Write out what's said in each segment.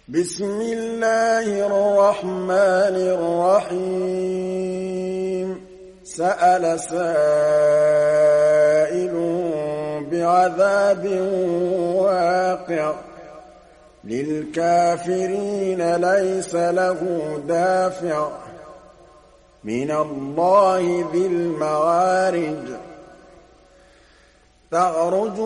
بسم الله الرحمن الرحيم سأل سائل بعذاب واقع للكافرين ليس له دافع من الله ذي المعارج تعرج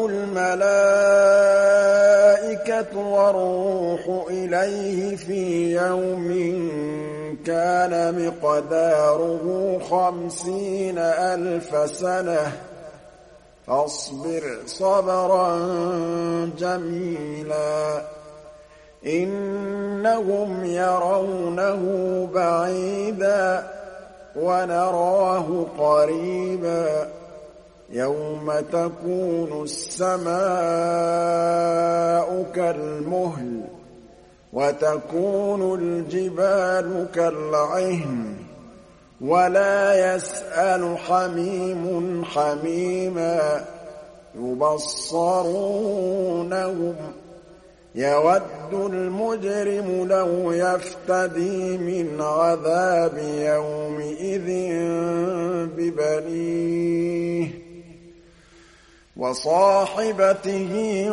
الملائكة والروح إليه في يوم كان مقداره 50,000 سنة فاصبر صبرا جميلا إنهم يرونه بعيدا ونراه قريبا يوم تكون السماء كالمهل وتكون الجبال كالعهن ولا يسأل حميم حميما يبصرونهم يود المجرم لو يفتدي من عذاب يومئذ ببنيه وصاحبته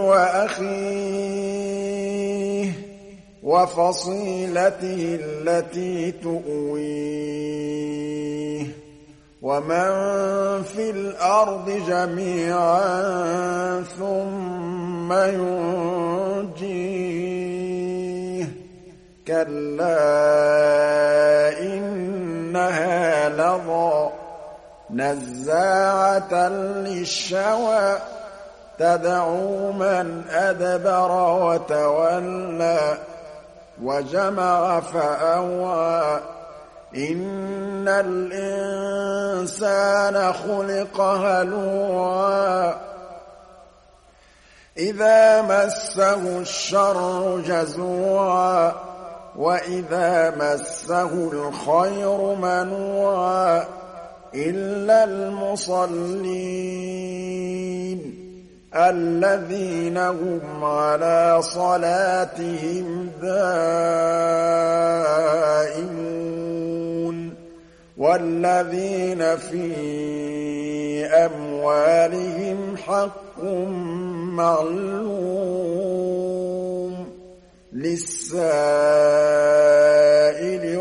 وأخيه وفصيلته التي تؤويه ومن في الأرض جميعا ثم ينجيه كلا إنها لظى نزاعة للشوى تدعو من أدبر وتولى وجمع فأوعى إن الإنسان خلق هلوعا إذا مسه الشر جزوعا وإذا مسه الخير منوعا إلا المصلين الذين هم على صلاتهم دائمون والذين في أموالهم حق معلوم للسائل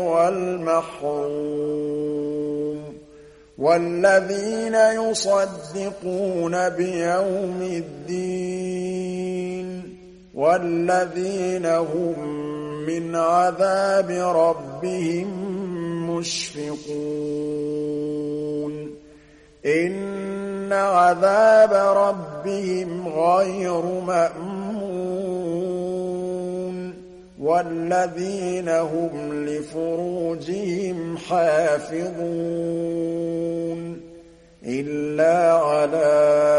والمحروم والذين يصدقون بيوم الدين والذين هم من عذاب ربهم مشفقون إن عذاب ربهم غير مأمون والذين هم لفروجهم حافظون إلا على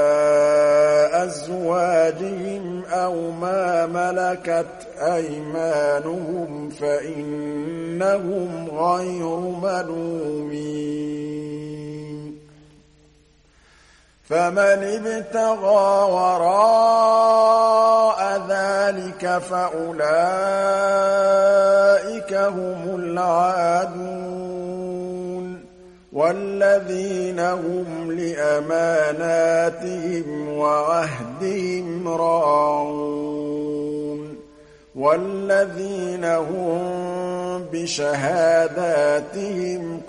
أزواجهم أو ما ملكت أيمانهم فإنهم غير ملومين فمن ابتغى وراء ذلك فأولئك هم العادون والذين هم لأماناتهم وعهدهم راعون والذين هم بشهاداتهم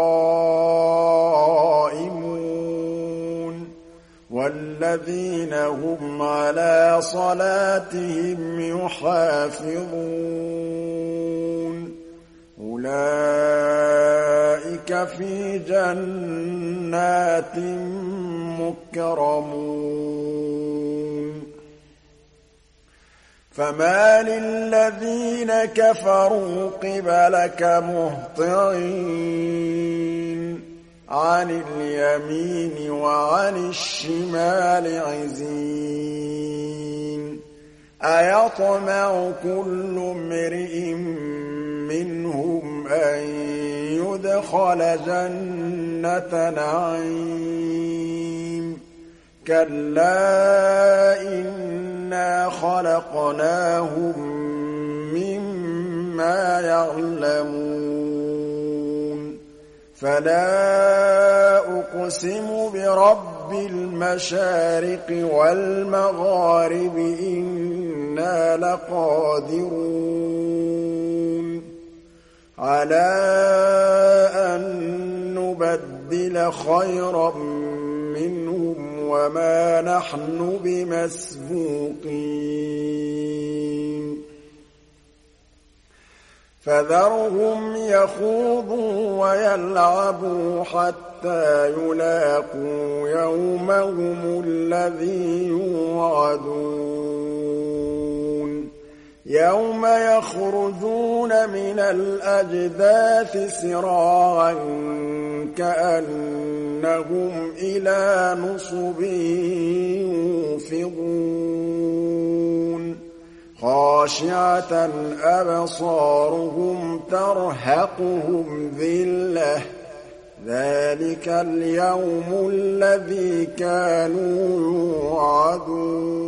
قائمون والذين هم على صلاتهم يحافظون أولئك في جنات مكرمون فما للذين كفروا قبلك مهطعين عن اليمين وعن الشمال عزين أيطمع كل امرئ منهم أن يدخل جنة نعيم كلا إنا خلقناهم مما مِّمَّا يَعْلَمُونَ فَلَا أُقْسِمُ بِرَبِّ الْمَشَارِقِ وَالْمَغَارِبِ إِنَّا لَقَادِرُونَ عَلَىٰ أَن نُّبَدِّلَ خَيْرًا مِّنْهُمْ وَمَا نَحْنُ بِمَسْبُوقِينَ فَذَرْهُمْ يَخُوضُوا وَيَلْعَبُوا حَتَّىٰ يُلَاقُوا يَوْمَهُمُ الَّذِي يُوعَدُونَ يَوْمَ يَخْرُجُونَ مِنَ الْأَجْدَاثِ سِرَاعًا كَأَنَّهُمْ إِلَىٰ نُصُبٍ يُوفِضُونَ خَاشِعَةً أَبْصَارُهُمْ تَرْهَقُهُمْ ذِلَّةٌ ۚ ذَٰلِكَ الْيَوْمُ الَّذِي كَانُوا يُوعَدُونَ